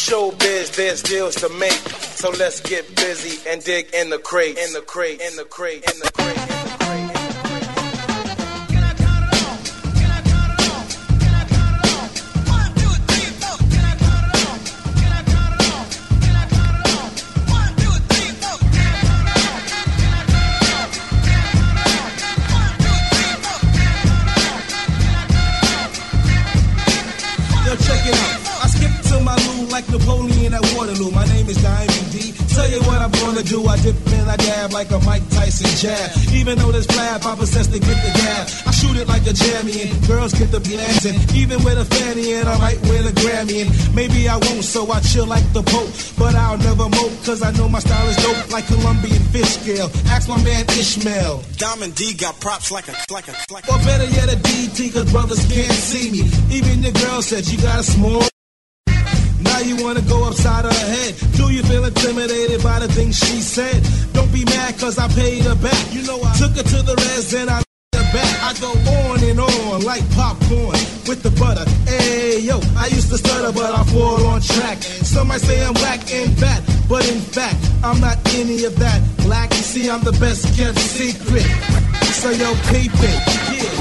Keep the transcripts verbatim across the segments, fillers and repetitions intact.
showbiz, there's deals to make. So let's get busy and dig in the crate, in the crate, in the crate, in the crate, in the crate. Like Napoleon at Waterloo, my name is Diamond D. Tell you what I'm gonna do, I dip and I dab like a Mike Tyson jab. Even though there's flab, I possess to get the dab. I shoot it like a jammy and girls get the blast. And even with a fanny and I might win a Grammy. And maybe I won't, so I chill like the Pope. But I'll never mope, cause I know my style is dope like Colombian fish scale. Ask my man Ishmael. Diamond D got props like a, like a, like a. Or better yet a D T, cause brothers can't see me. Even your girl said you got a small. Now you wanna go upside her head. Do you feel intimidated by the things she said? Don't be mad cause I paid her back. You know I took her to the res and I her back. I go on and on like popcorn with the butter. Hey yo, I used to stutter but I fall on track. Some might say I'm whack and fat, but in fact I'm not any of that. Black, you see I'm the best kept secret. So yo, peep it, yeah.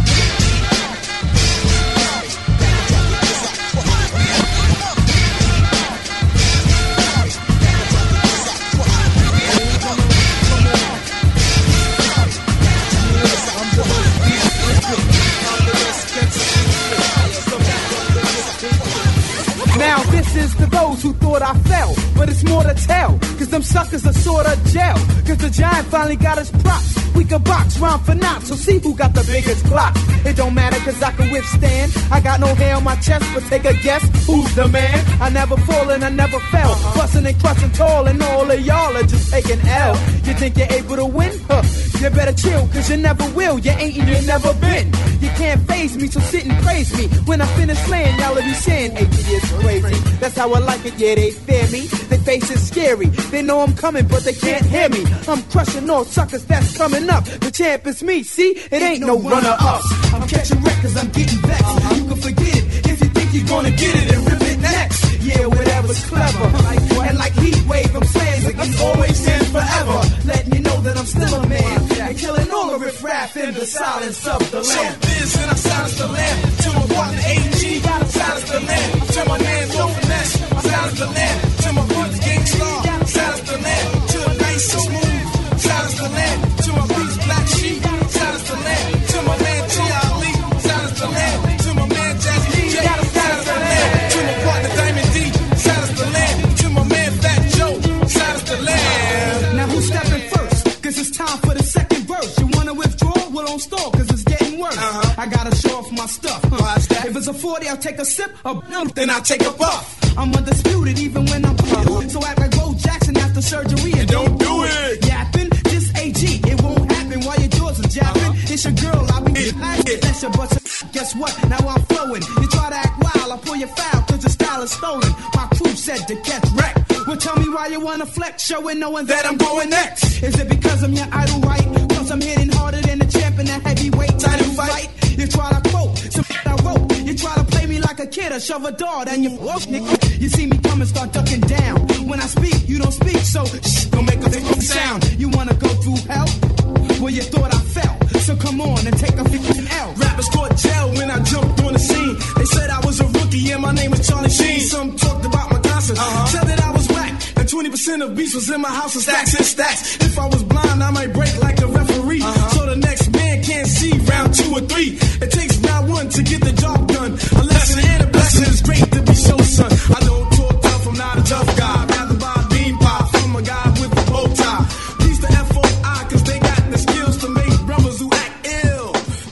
Now this is to those who thought I fell, but it's more to tell, cause them suckers are sorta gel, cause the giant finally got his props. We can box round for knots, so see who got the biggest clock. It don't matter cause I can withstand, I got no hair on my chest, but take a guess, who's the man? I never fall and I never fell, bustin' and crushing tall and all of y'all are just taking L. You think you're able to win? Huh, you better chill cause you never will, you ain't and you never been. You can't faze me, so sit and praise me. When I finish slaying, y'all will be saying atheist crazy. That's how I like it, yeah, they fear me. They face is scary. They know I'm coming, but they can't hear me. I'm crushing all suckers that's coming up. The champ is me, see? It ain't no runner-ups. I'm catching records, I'm getting vexed. You can forget it if you think you're gonna get it and rip it next. Yeah, whatever's clever. And like heat wave, I'm saying it's always and forever. Letting you know that I'm still a man. And killing all the riff-raff in the silence of the land. Showbiz and I silence the land. To my partner A G, silence the land. To my man Low Finesse, silence the land. To my brother Gang Star, silence the land. To the nice and smooth, silence the land. To my beats Black Sheep, silence the land. To my man T Ali, silence the land. To my man Jazzy J, silence the land. To my partner Diamond D, silence the land. To my man Fat Joe, silence the land. Now who's stepping first? Cause it's time for the second verse. You wanna withdraw? Well, don't stall cause it's getting worse. Uh-huh. I gotta show off my stuff. Huh? If it's a forty, I'll take a sip. Or then I'll take a puff. I'm undisputed even when I'm puffed. So act like Bo Jackson after surgery and don't do it. Yapping, just A G. It won't happen while your jaws are japping. Uh-huh. It's your girl, I'll be it. That's your butt. Guess what? Now I'm flowing. You try to act wild, I'll pull your foul cause your style is stolen. My crew said to get wrecked. Well, tell me why you wanna flex, showing knowing that I'm going next. Is it because I'm your idol, right? Cause I'm hitting harder than the champ in that heavyweight title fight. You try to quote some I wrote. You try to play me like a kid or shove a dart and you whoop, nigga. You see me come and start ducking down. When I speak, you don't speak, so shh, don't make a big sound. You wanna go through hell? Well, you thought I fell, so come on and take a fifteen L. Rappers caught jail when I jumped on the scene. They said I was a rookie and my name was Charlie Sheen. Some talked about my concert, uh-huh. Said that I was whack. And twenty percent of beats was in my house of stacks and stacks. If I was blind, I might break like a referee. Uh-huh. So the next man can't see round two or three. It takes round one to get the job done. A lesson and a blessing is great to be shown, son. I don't talk tough, I'm not a tough guy. Rather buy a bean pie from a guy with a bow tie. These the F O I cause they got the skills to make brothers who act ill.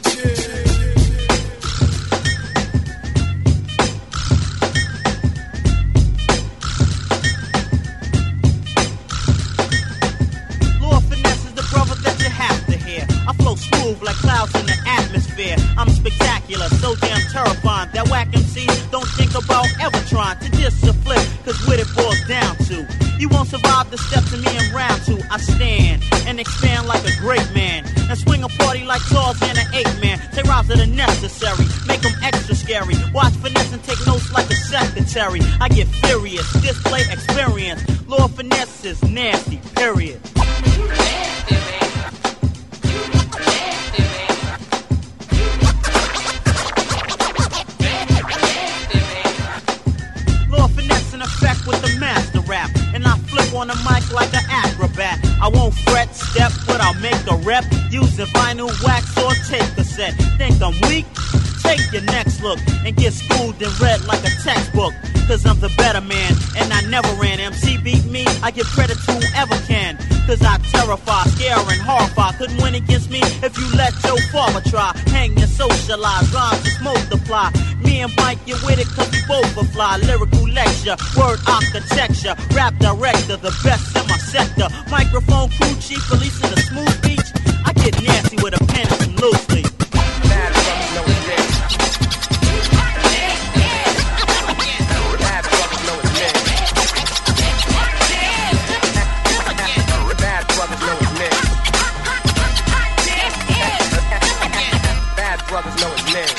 Lord Finesse is the brother that you have to hear. I flow smooth like clouds in the atmosphere. I'm spectacular, so damn terrifying that whack M Cs don't think about ever trying to diss or flip, cause what it boils down to, you won't survive the steps of me in round two. I stand and expand like a great man and swing a party like Charles and an ape man. Say rhymes that are necessary, make make 'em extra scary. Watch finesse and take notes like a secretary. I get furious, display experience. Lord Finesse is nasty, period. Lord Finesse in effect with the master rap. And I flip on the mic like an acrobat. I won't fret, step, but I'll make a rep. Using vinyl wax or tape cassette. Think I'm weak? Take your next look and get schooled and read like a textbook. Cause I'm the better man, and I never ran. M C beat me, I give credit to whoever can. Cause I terrify, scare, and horrify. Couldn't win against me if you let your father try. Hang and socialize, rhymes just multiply. Me and Mike get with it cause we both will fly. Lyrical lecture, word architecture. Rap director, the best in my sector. Microphone crew chief, releasing a smooth beach. I get nasty with a pen and some loose leaf. Bad brothers know it's me. Bad brothers know it's me. Bad brothers know it's me. Bad brothers know it's me.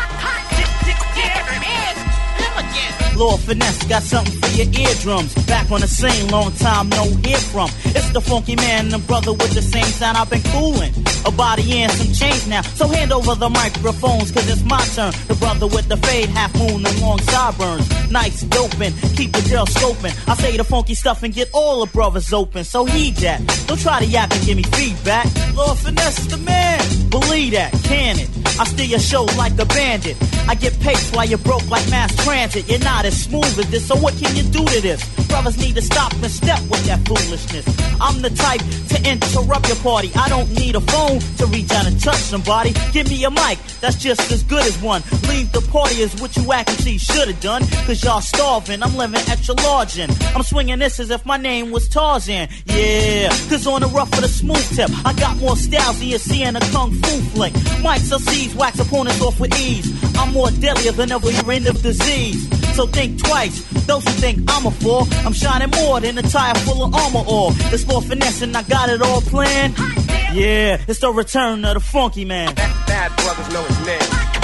Lord Finesse got something for your eardrums. Back on the scene, long time no hear from. It's the funky man and the brother with the same sound I've been cooling. A body and some change now, so hand over the microphones, cause it's my turn. The brother with the fade, half moon and long sideburns. Nights doping, keep the girl scoping. I say the funky stuff and get all the brothers open, so heed that. Don't try to yap and give me feedback. Lord Finesse is the man, believe that, can it? I steal your show like a bandit. I get paced while you're broke like mass transit. You're not as smooth as this, so what can you do to this? Brothers need to stop and step with that foolishness. I'm the type to interrupt your party. I don't need a phone to reach out and touch somebody. Give me a mic, that's just as good as one. Leave the party is what you actually should have done. Cause y'all starving, I'm living extra large in. I'm swinging this as if my name was Tarzan. Yeah, cause on the rough of the smooth tip, I got more styles than you see in a kung fu flick. Mics or seeds, wax opponents off with ease. I'm more deadlier than ever you're in of disease. So think twice, those who think I'm a fool, I'm shining more than a tire full of armor ore. It's more finesse and I got it all planned. Yeah, it's the return of the funky man. Bad, bad brothers know it's me.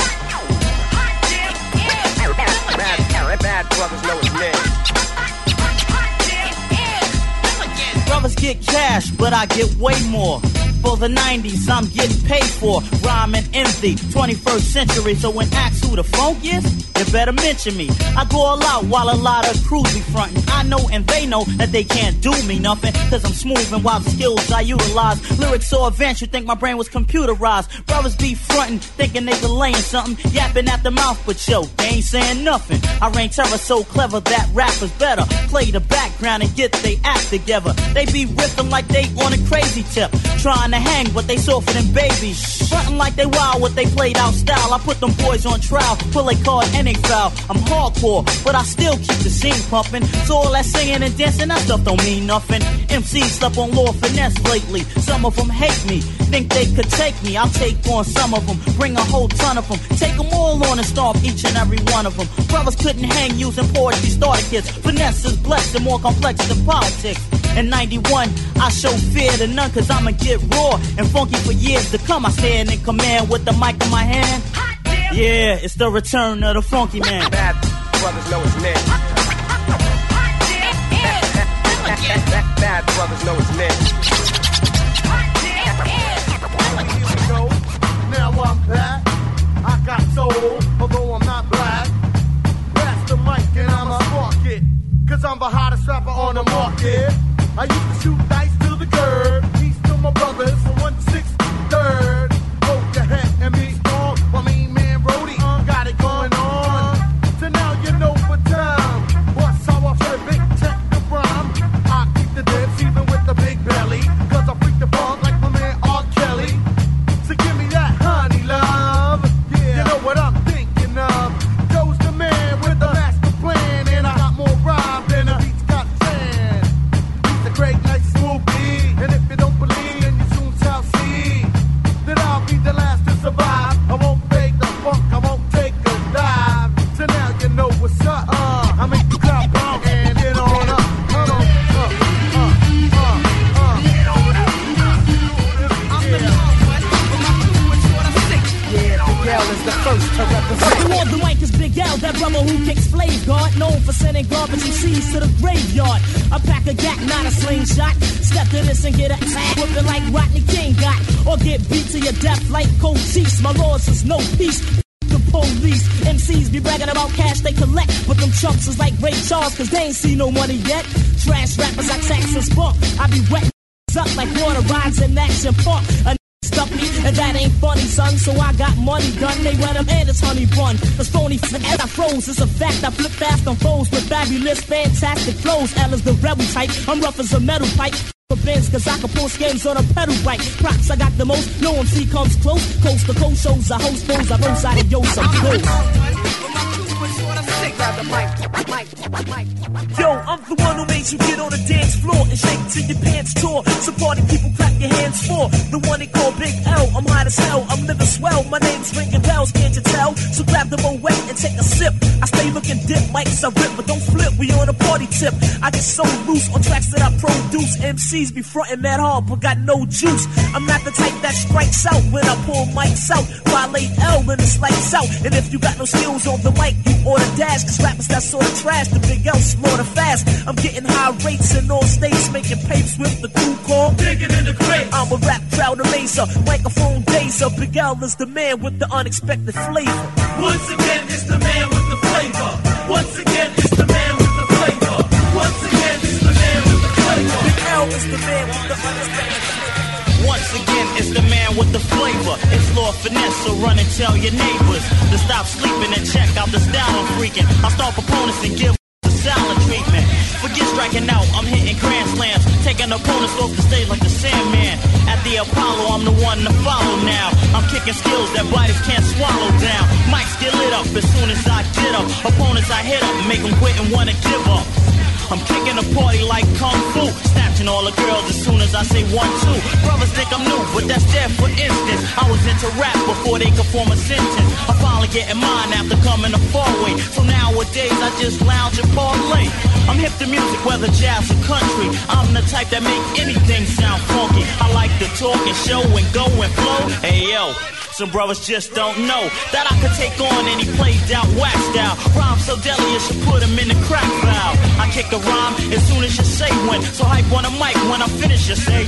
Bad, bad brothers know it's me. Brothers get cash, but I get way more. For the nineties, I'm getting paid for rhyme and envy, twenty-first century. So when asked who the funk is, you better mention me. I go all out while a lot of crews be frontin'. I know and they know that they can't do me nothing, cause I'm smooth and wild skills I utilize. Lyrics so advanced, you think my brain was computerized. Brothers be frontin', thinking they relaying something, yapping at the mouth, but yo, they ain't saying nothing. I reign terror so clever that rappers better play the background and get they act together. They be riffing like they on a crazy tip, trying to hang, but they softer than babies. Frontin' like they wild, what they played out style. I put them boys on trial, pull a card and they foul. I'm hardcore, but I still keep the scene pumping. So all that singing and dancing, that stuff don't mean nothing. M Cs slept on Lord Finesse lately. Some of them hate me, think they could take me. I'll take on some of them, bring a whole ton of them. Take them all on and stomp each and every one of them. Brothers couldn't hang using poetry starter kits. Finesse is blessed and more complex than politics. In ninety-one, I show fear to none, cause I'ma get raw and funky for years to come. I stand in command with the mic in my hand. Yeah, it's the return of the funky man. Bad brothers know it's me. Bad, bad brothers know it's me. Now I'm back. I got soul, although I'm not black. Pass the mic and I'ma spark it, cause I'm the hottest rapper on the market. I used to shoot dice to the curb. Peace to my brothers from one to six third. Hold your head and be strong. My mean man Brody uh, got it going on. So now you know what time. What's how I play big check the rhyme. I keep the dips even with the big belly, cause I freak the funk like my man R. Kelly. So give me that honey love. Yeah, you know what I'm thinking of. Goes the man with the master plan, and I got more rhyme than a beat's got sand. He's a great, nice, smooth garbage M Cs to the graveyard. I pack a gat, not a slingshot. Step to this and get a ass whooping like Rodney King got. Or get beat to your death like Cold Cheese. My laws is no peace. The police, M Cs be bragging about cash they collect, but them chumps is like Ray Charles, cause they ain't see no money yet. Trash rappers like Texas Funk, I be wetting up like water rides in Action Park. A stuff me, and that ain't funny, son. So I got money done. They run them and it's honey bun. The phony as I froze, it's a fact. I flip fast on foes with fabulous, fantastic flows. L is the rebel type. I'm rough as a metal pipe. For Benz, cause I can pull skins on a pedal bike. Props, I got the most. No M C comes close. Coast to coast shows, I host those. I roast out of yo, some close. Yo, I'm the one who made you get on the dance floor and shake till your pants tore. So party people clap your hands for the one they call Big L. I'm hot as hell, I'm living swell. My name's ringing bells, can't you tell? So grab them away and take a sip. I stay looking dip, mics I rip, but don't flip. We on a party tip. I get so loose on tracks that I produce. M Cs be frontin' that hard, but got no juice. I'm not the type that strikes out when I pull mics out. Violate L when it's lights out. And if you got no skills on the mic, you oughta dash. Cause rappers that sort of trash, the Big L slaughter fast. I'm getting high rates in all states, making papes with the crew call digging in the crate. I'm a rap crowd amazer, microphone dazer. Big L is the man with the unexpected flavor. Once again, it's the man with the flavor. Once again, it's the man with the flavor. Once again, it's the man with the flavor. Big L is the man with the unexpected flavor. Once again, it's the man with the flavor. It's Lord Finesse, so run and tell your neighbors to stop sleeping and check out the style I'm freaking. I'll stop opponents and give the silent treatment. Forget striking out, I'm hitting grand slams, taking opponents off the stage like the Sandman. At the Apollo, I'm the one to follow now. I'm kicking skills that biters can't swallow down. Mics get lit up as soon as I get up. Opponents I hit up, make them quit and wanna give up. I'm kicking the party like Kung Fu, snatching all the girls as soon as I say one, two. Brothers think I'm new, but that's there for instance. I was into rap before they could form a sentence. I'm finally getting mine after coming a far way. So nowadays I just lounge and parlay. I'm hip to music, whether jazz or country. I'm the type that make anything sound funky. I like to talk and show and go and flow. Hey yo, some brothers just don't know that I could take on any played out whack style. Rhyme so deadly you should put them in the crack valve. I kick a rhyme as soon as you say when. So hype on the mic when I finish you say.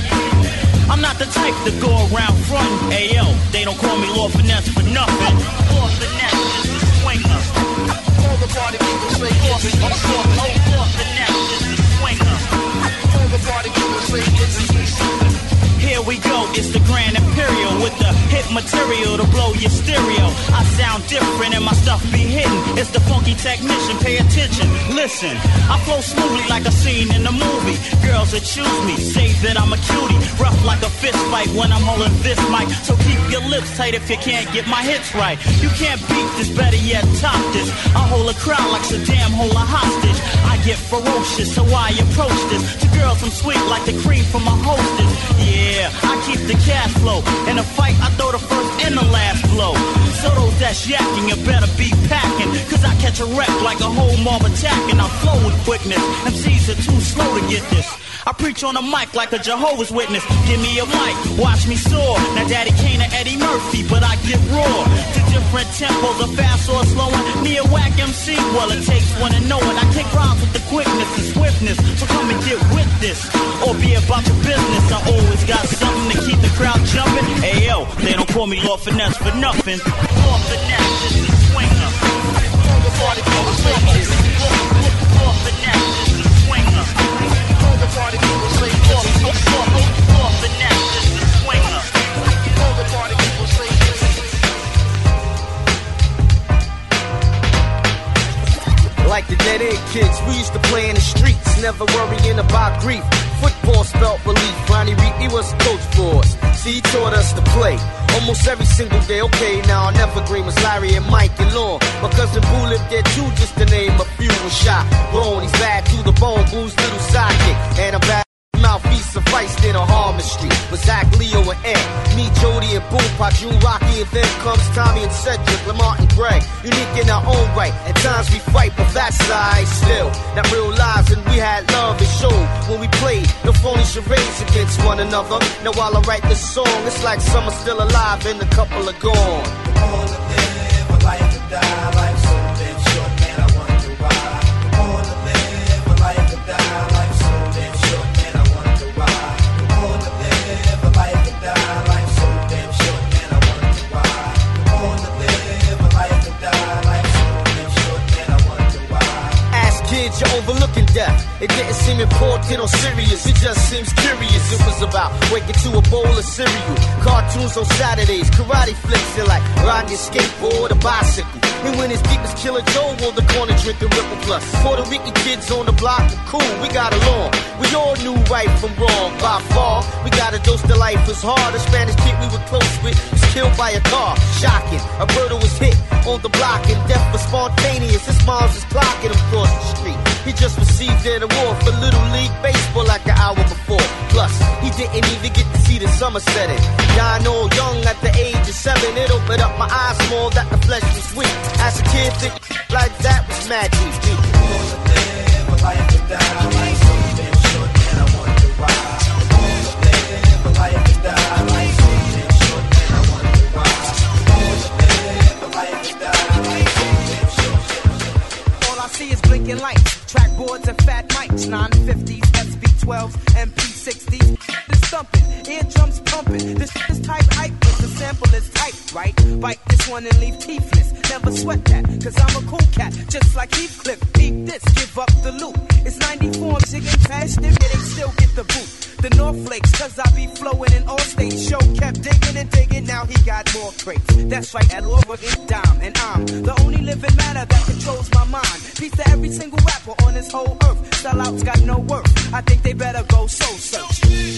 I'm not the type to go around frontin'. Hey yo, they don't call me Lord Finesse for nothing. Lord Finesse is the swinger. All the party people say it's the swinger. Lord Finesse is the swinger. All the party people say it's the swinger. Here we go, it's the Grand Imperial with the hit material to blow your stereo. I sound different and my stuff be hidden. It's the funky technician, pay attention, listen. I flow smoothly like a scene in a movie. Girls that choose me say that I'm a cutie. Rough like a fist fight when I'm holding this mic. So keep your lips tight if you can't get my hits right. You can't beat this, better yet top this. I hold a crowd like Saddam hold a hostage. I get ferocious, so I approach this. To girls I'm sweet like the cream from my hostess. Yeah, I keep the cash flow. In a fight, I throw the first and the last blow. So those that's yakking, you better be packing. Cause I catch a wreck like a whole mob attacking. I flow with quickness. M Cs are too slow to get this. I preach on a mic like a Jehovah's Witness. Give me a mic, watch me soar. Now Daddy Kane or Eddie Murphy, but I get raw. To different tempos, a fast or slowing. Me a whack M C, well it takes one to know it. I kick rhymes with the quickness and swiftness. So come and get with this, or be about your business. I always got something to keep the crowd jumping. Hey yo, they don't call me Lord Finesse for nothing. Lord Finesse is the swinger. All the party people say it's the swinger. Lord Finesse is the swinger. All the party people say Lord Finesse is the swinger. All the party people say like the Dead End Kids, we used to play in the streets, never worrying about grief. Football spelt relief. Ronnie Reed, he was a coach for us. See, he taught us to play almost every single day. Okay, now our evergreen was Larry and Mike and Lon. My cousin Boo lived there too, just to name a few. Was shot, grown, he's bad to the bone. Boo's little sidekick, and a bad mouth, he sufficed in a Harmon Street. With Zach, Leo, and Ed. Me, Jody, and Boom, Pop, June, Rocky, and then comes Tommy and Cedric, Lamont and Greg. Unique in our own right. At times we fight, but that side still. That real lives, and we had love and showed when we played. No phony charades against one another. Now while I write this song, it's like some are still alive and a couple are gone. Born to live, a life to die. Life's so damn short, man, I wonder why. Born to live. kids, you're overlooking death. It didn't seem important or serious, it just seems curious. It was about waking to a bowl of cereal, cartoons on Saturdays, karate flicks, and like riding your skateboard or bicycle. And when it's deep as Killer Joe on the corner drinking Ripple Plus. Puerto Rican kids on the block were cool, we got along. We all knew right from wrong by far. We got a dose to life was hard. A Spanish kid we were close with was killed by a car. Shocking, a murder was hit on the block and death was spontaneous. His mom's was clocking him across the street. He just received an award for Little League Baseball like an hour before. Plus, he didn't even get to see the summer setting. Dying all young at the age of seven. It opened up my eyes more that the flesh was sweet. As a kid, think like that was magic. Wanna live a life to die. Life's so damn short, and I wonder why. Wanna live a life to die. Life's so damn short, and I wonder why. Wanna live a life to die. Life's so damn short. All I see is blinking lights, trackboards and fat mics, nine fifties, S B twelves, M P sixties. This thumping, eardrums pumping. This is type hype, but the sample is tight, right? Bite this one and leave teethless. Never sweat that, cause I'm a cool cat, just like Heathcliff. Beat this, give up the loot. It's ninety-four, I'm jigging past it, but they still get the boot. The North Flakes, cause I be flowing in all states. Show kept digging and digging, now he got more crates. That's right, at over in dime, and I'm the only living matter that controls my mind. Peace to every single rapper on this whole earth. Sellouts got no worth, I think they better go soul search.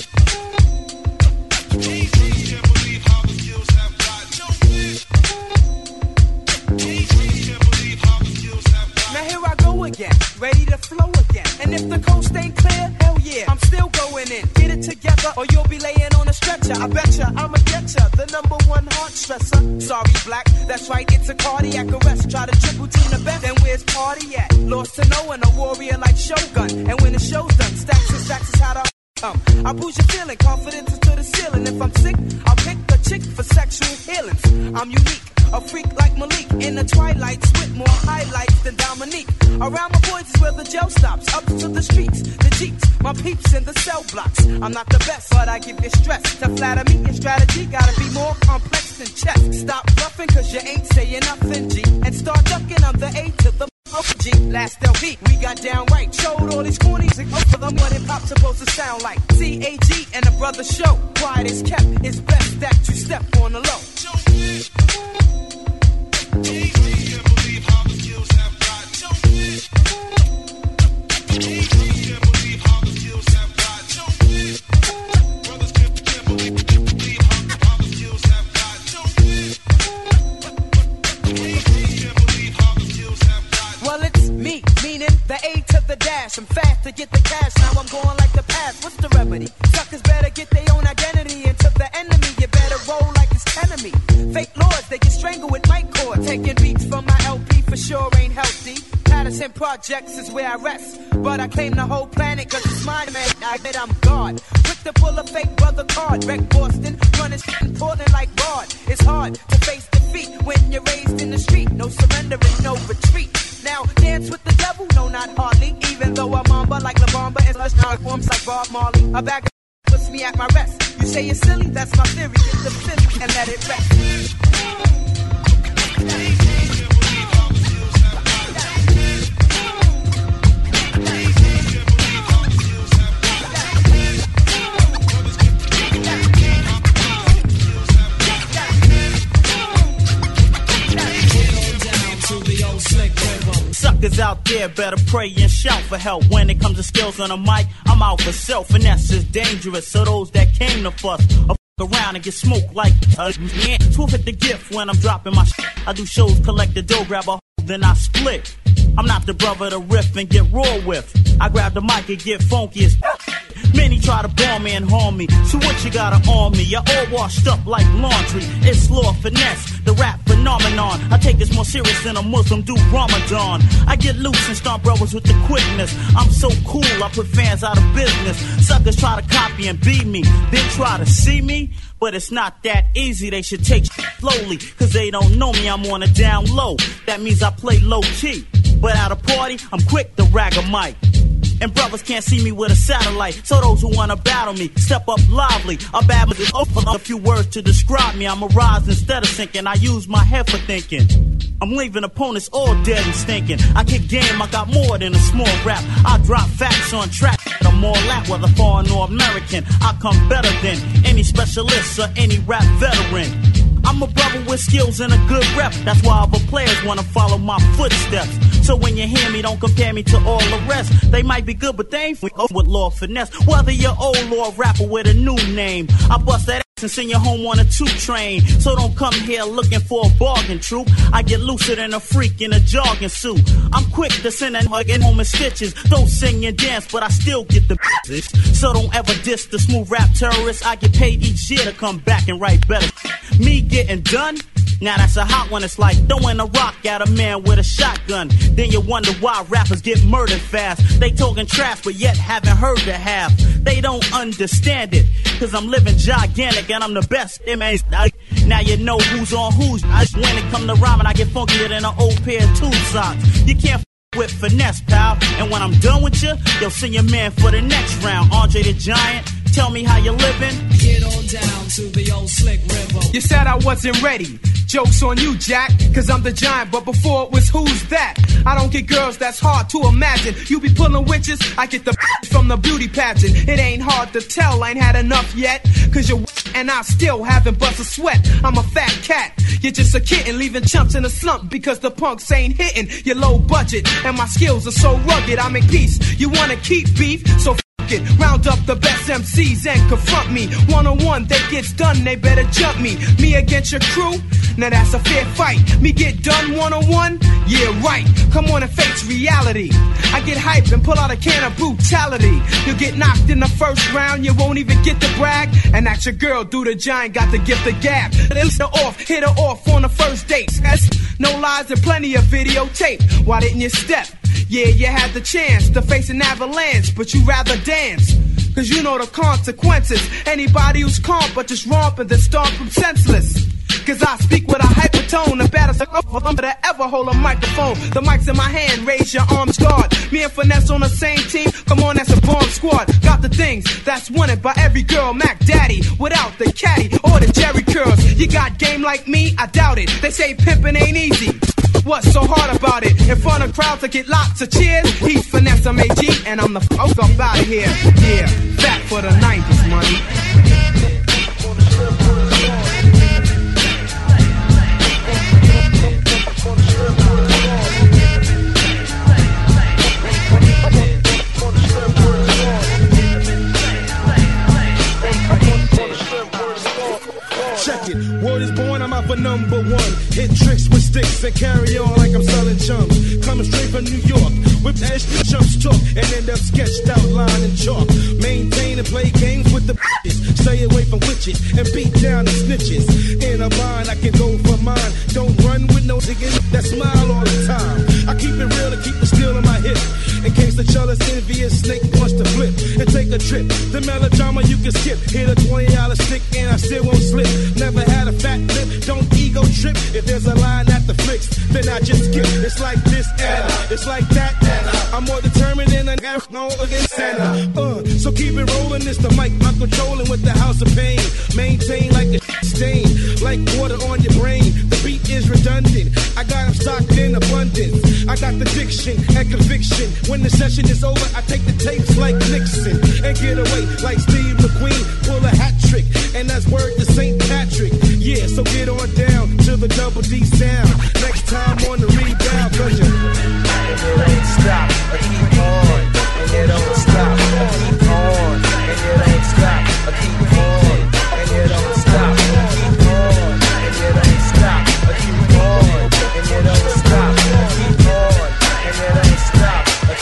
Now here I go again, ready to flow again. And if the coast ain't clear, hell yeah, I'm still going in. Get it together or you'll be laying on a stretcher. I betcha I'ma get ya, the number one heart stressor. Sorry black, that's right, it's a cardiac arrest. Try to triple team the best, then where's party at? Lost to no one, a warrior like Shogun. And when the show's done, stacks and stacks is how to come. I boost your feeling, confidence is to the ceiling. If I'm sick, I'll pick a chick for sexual healings. I'm unique, a freak like Malik. In the twilights with more highlights than Dominique. Around my boys is where the jail stops. Up to the streets, the jeeps, my peeps in the cell blocks. I'm not the best, but I give you stress. To flatter me, your strategy gotta be more complex than chess. Stop bluffing, cause you ain't saying nothing, G. And start ducking, I'm the A to the G. Last L V, we got down right. Showed all these cornies and for them what hip hop's supposed to sound like. C A G and a brother show. Quiet is kept, it's best that you step on the low. Well, it's me, meaning the A to the dash. I'm fast to get the cash, now I'm going like the past. What's the remedy? Suckers better get their own identity. And to the enemy, you better roll like it's enemy. Fake lords, they get strangled with mic cord. Taking beats from my L P for sure ain't healthy. Patterson Projects is where I rest. But I claim the whole planet cause it's mine, man. I admit I'm God. Quick to pull a fake brother card. Wreck Boston, running shit in Portland like Bard. It's hard to face defeat when you're raised in the street. No surrender and no retreat. Now dance with the devil, no not hardly. Even though I'm mamba like La Bamba and lush now forms like Bob Marley. A bag of puts me at my rest. You say you're silly, that's my theory. Get the Philly and let it rest. Suckers out there better pray and shout for help. When it comes to skills on a mic, I'm out for self. Finesse is dangerous, so those that came to fuss are f around and get smoked like uh, yeah. Two hit the gift when I'm dropping my shit. I do shows, collect the dough, grab a then I split. I'm not the brother to riff and get raw with. I grab the mic and get funky as many try to bomb me and harm me. So what you gotta on me? You're all washed up like laundry. It's law finesse, the rap phenomenon. I take this more serious than a Muslim do Ramadan. I get loose and start brothers with the quickness. I'm so cool, I put fans out of business. Suckers try to copy and beat me, then try to see me. But it's not that easy, they should take slowly. Cause they don't know me, I'm on a down low. That means I play low key. But at a party, I'm quick to rag a mic. And brothers can't see me with a satellite. So those who wanna battle me, step up lively. A bad open a few words to describe me. I'm a rise instead of sinking. I use my head for thinking. I'm leaving opponents all dead and stinking. I kick game, I got more than a small rap. I drop facts on track. I'm all at whether foreign or American. I come better than any specialist or any rap veteran. I'm a brother with skills and a good rep. That's why other players wanna follow my footsteps. So when you hear me, don't compare me to all the rest. They might be good, but they ain't with Lord Finesse. Whether you're old or a rapper with a new name, I bust that ass and send you home on a two train. So don't come here looking for a bargain, troop. I get looser than a freak in a jogging suit. I'm quick to send that hugging home in stitches. Don't sing and dance, but I still get the bitches. So don't ever diss the smooth rap terrorists. I get paid each year to come back and write better. Me getting done? Now that's a hot one. It's like throwing a rock at a man with a shotgun. Then you wonder why rappers get murdered fast. They talking trash but yet haven't heard the half. They don't understand it, cause I'm living gigantic and I'm the best. Now you know who's on who's. When it come to rhyming, I get funkier than an old pair of tube socks. You can't f with finesse, pal. And when I'm done with you, you'll send your man for the next round. Andre the Giant, tell me how you living. Get on down to the old slick river. You said I wasn't ready. Joke's on you, Jack, cause I'm the giant. But before it was who's that? I don't get girls, that's hard to imagine. You be pulling witches, I get the from the beauty pageant. It ain't hard to tell, I ain't had enough yet. Cause you're and I still haven't bust a sweat. I'm a fat cat, you're just a kitten, leaving chumps in a slump because the punks ain't hitting. You're low budget, and my skills are so rugged. I make peace, you wanna keep beef, so it. Round up the best M Cs and confront me. One on one, they gets done, they better jump me. Me against your crew? Now that's a fair fight. Me get done one on one? Yeah, right. Come on and face reality. I get hyped and pull out a can of brutality. You get knocked in the first round, you won't even get the brag. And that's your girl, do the giant, got the gift of gab. Hit her off, hit her off on the first date. That's no lies and plenty of videotape. Why didn't you step? Yeah, you had the chance to face an avalanche, but you rather dance. Cause you know the consequences. Anybody who's calm but just romp and then stomp them senseless. Cause I speak with a hypertone, the baddest to ever hold a microphone. The mic's in my hand, raise your arms, guard. Me and Finesse on the same team, come on, that's a bomb squad. Got the things that's wanted by every girl, Mac Daddy, without the caddy or the Jerry curls. You got game like me? I doubt it. They say pimpin' ain't easy. What's so hard about it? In front of crowds I get lots of cheers. He's Finesse, I'm A G, and I'm the f*** up out of here. Yeah, back for the nineties, money. Check it, word is born, I'm out for number one. Hit tricks with sticks and carry on like I'm selling chums. Coming straight from New York, whip that shit chumps talk and end up sketched out line and chalk. Maintain and play games with the bitches. Stay away from witches and beat down the snitches. In a line, I can go for mine. Don't run with no digging that smile all the time. I keep it real and keep the steel in my hip. In case the jealous, envious snake wants to flip and take a trip. The melodrama you can skip. Hit a twenty dollar stick and I still won't slip. Never had a fat lip, don't ego trip. If there's a line at the flicks, then I just skip. It's like this and it's like that. I'm more determined than an no against Santa. Uh, so keep it rolling, it's the mic I'm controlling with the house of pain. Maintain like a stain, like water on your brain. The beat is redundant. I got them stocked in abundance. I got the diction and conviction. When the session is over, I take the tapes like Nixon and get away like Steve McQueen. Pull a hat trick, and that's word to Saint Patrick. Yeah, so get on down to the double D sound. Next time on the rebound, cause you and you don't stop, I keep on, and you don't stop, I keep on, and you don't stop, I keep on, and you don't stop, I keep on, and you don't stop, I keep on, and you don't stop, I keep on, and you don't stop, I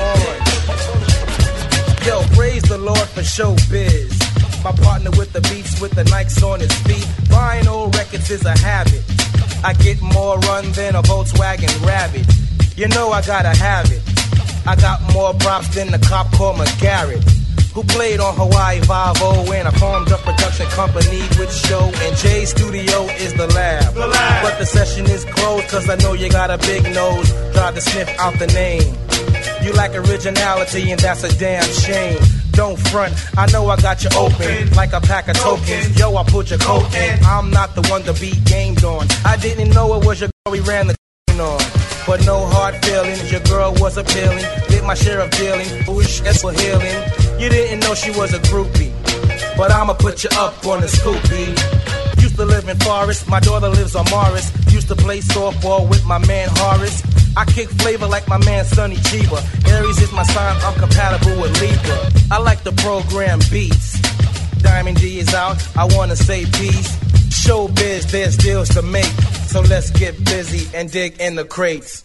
keep on. Yo, praise the Lord for showbiz. My partner with the beats with the Nikes on his feet. Buying old records is a habit. I get more run than a Volkswagen Rabbit. You know I gotta have it. I got more props than the cop called McGarrett, who played on Hawaii Five-O, and I formed a production company with show, and J Studio is the lab. the lab. But the session is closed cause I know you got a big nose. Try to sniff out the name. You lack originality and that's a damn shame. Don't front, I know I got you open like a pack of tokens. Yo, I put your coat in. I'm not the one to be gamed on. I didn't know it was your we ran the on. But no hard feelings, your girl was appealing. Did my share of dealing, foolish as for healing. You didn't know she was a groupie, but I'ma put you up on the scoopy. Used to live in Forest, my daughter lives on Morris. Used to play softball with my man Horace. I kick flavor like my man Sonny Chiba. Aries is my sign, I'm compatible with Libra. I like the program beats. Diamond D is out, I wanna say peace. Showbiz, there's deals to make. So let's get busy and dig in the crates.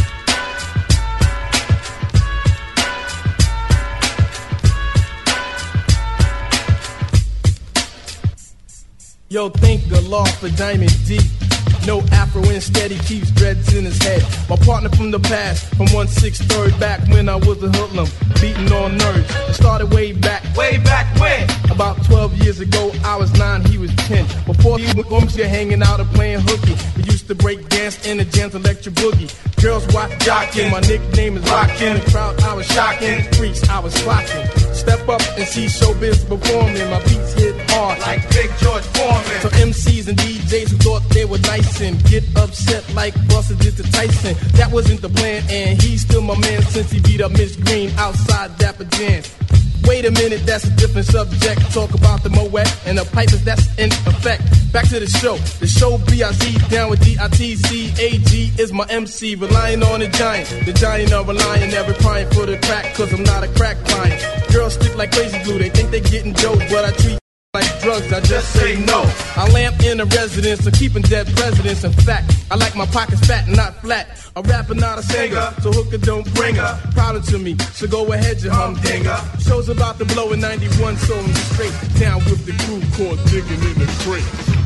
Yo, thank the Lord for Diamond D. No Afro, instead he keeps dreads in his head. My partner from the past, from one sixty-third, back when I was a hoodlum, beating on nerds. It started way back. Way back when? About twelve years ago, I was nine, he was ten. Before he was home, here hanging out and playing hooky. We used to break dance in the Jams Electric Boogie. Girls watch jockin', my nickname is Rockin'. The crowd I was shocking, freaks I was clocking. Step up and see showbiz performing. My beats hit hard like Big George Foreman. So M Cs and D Js who thought they were nice and get upset like Buster did to Tyson. That wasn't the plan, and he's still my man since he beat up Miss Green outside Dapper Dan. Wait a minute, that's a different subject. Talk about the Moet and the pipers that's in effect. Back to the show. The show B I Z down with D I T C A G is my M C. Relying on the giant. The giant are relying, never crying for the crack, cause I'm not a crack client. Girls stick like crazy glue, they think they getting dope, but I treat like drugs, I just say no. I lamp in a residence of keeping dead presidents. In fact, I like my pockets fat and not flat. A rapper, not a singer, so hooker don't bring her. Proud to me, so go ahead, you humdinger. Show's about to blow in ninety-one, so I'm straight down with the crew, caught digging in the crate.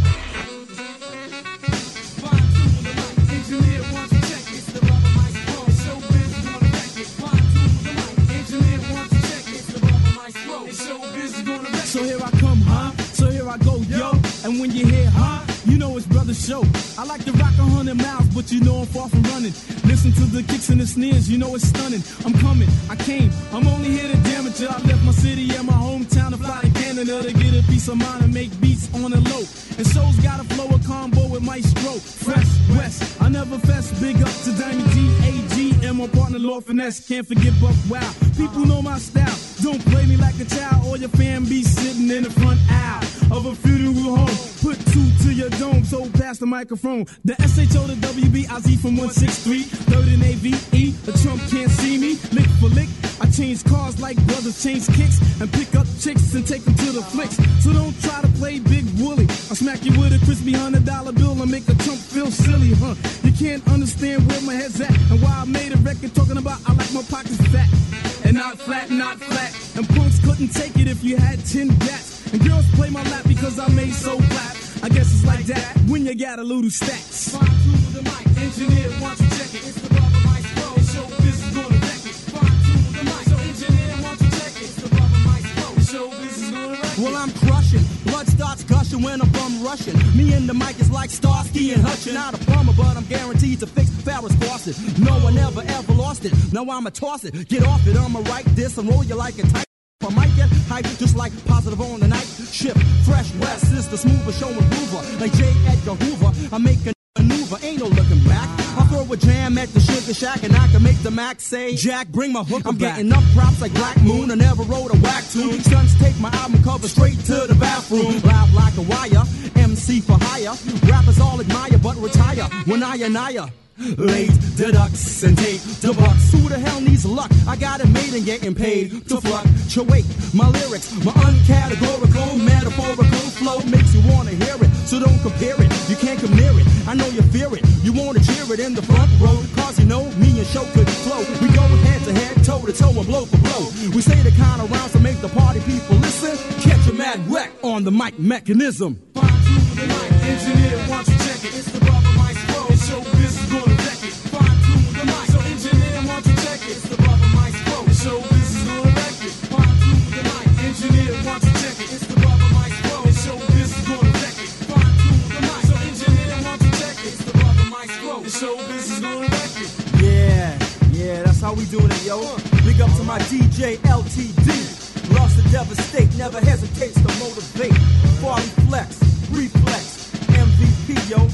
So here I come, huh? So here I go, yo. And when you hear, huh? You know it's Brother Show. I like to rock a hundred miles, but you know I'm far from running. Listen to the kicks and the snares, you know it's stunning. I'm coming, I came, I'm only here to damage it. I left my city and my hometown to fly to Canada to get a piece of mind and make beats on the low. And soul's got a flow, a combo with Maestro. Fresh West, I never fess. Big up to Diamond D A G and my partner Lord Finesse. Can't forget Buck Wow. People know my style. Don't play me like a child or your fan be sitting in the front aisle of a funeral home. Put two to your dome, so pass the microphone. The S H O to W B I Z from one sixty-three, third and A V E. The Trump can't see me, lick for lick. I change cars like brothers change kicks and pick up chicks and take them to the flicks. So don't try to play Big Wooly. I'll smack you with a crispy hundred dollar bill and make a chump feel silly, huh? You can't understand where my head's at and why I made a record talking about I like my pockets fat and not flat, not flat. And punks couldn't take it if you had ten bats. And girls play my lap because I made so clap. I guess it's like that when you got a little stacks. Fine tune the mic, engineer, why don't you check it? It's the Brother Mike's Flow, show business gonna wreck it. Fine tune the mic, so engineer, why don't you check it? It's the Brother Mike's Flow, show business gonna wreck it. Well, I'm crushing, blood starts gushing when I'm from Russian. Me and the mic is like Starsky and Hutchin. Not a plumber, but I'm guaranteed to fix Farrah's faucet. No one ever, ever lost it. Now I'ma toss it, get off it, I'ma write this and roll you like a tight. I might get hyped just like Positive on the night shift. Fresh West is the smoother show improver. Like J. Edgar Hoover, I make a maneuver, ain't no looking back. I throw a jam at the Sugar Shack and I can make the Mac say, Jack, bring my hooker I'm back. Getting enough props like Black Moon. I never wrote a whack tune. Sons take my album cover straight to the bathroom. Loud like a wire, M C for hire. Rappers all admire but retire when I and I late deducts and take the bucks. Who the hell needs luck? I got it made and getting paid to fluctuate my lyrics. My uncategorical, metaphorical flow makes you wanna hear it. So don't compare it. You can't come near it. I know you fear it. You wanna cheer it in the front row. Cause you know me and Show could flow. We go head to head, toe to toe, and blow for blow. We say the kind of rounds to make the party people listen. Catch a mad wreck on the mic mechanism. Fine tune the mic, engineer, why don't you check it? It's the Brother Mike's Flow. Show business gonna wreck it. Fine tune the mic, so engineer, why don't you check it? It's the Brother Mike's Flow. Show business gonna wreck it. Fine tune the mic, engineer, why don't you check it? It's the Brother Mike's Flow. Show business gonna wreck it. Fine tune the mic, so engineer, why don't you check it? It's the Brother Mike's Flow. Show business gonna wreck it. Yeah, yeah, that's how we doing it, yo. Big up to my D J L T D. Lost to devastate, never hesitates to motivate. Farley Flex, Reflex, M V P, yo.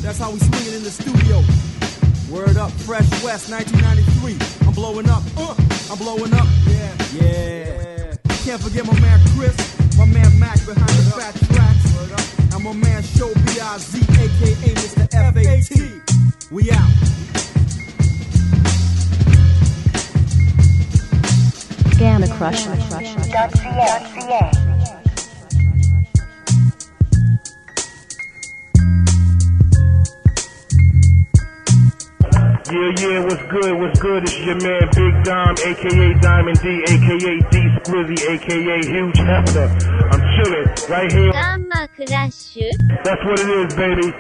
That's how we swing it in the studio. Word up, Fresh West, nineteen ninety-three. I'm blowing up, uh, I'm blowing up. Yeah, yeah. Can't forget my man Chris, my man Mac behind the fat tracks. Word up. And my man Show B I Z, aka Mister F A T. We out. Gamma Crush. .ca. Yeah, yeah, what's good, what's good? It's your man Big Dom, a k a. Diamond D, a k a. D Squizzy, a k a. Huge Hefner. I'm chillin' right here. Gamma Crush. That's what it is, baby.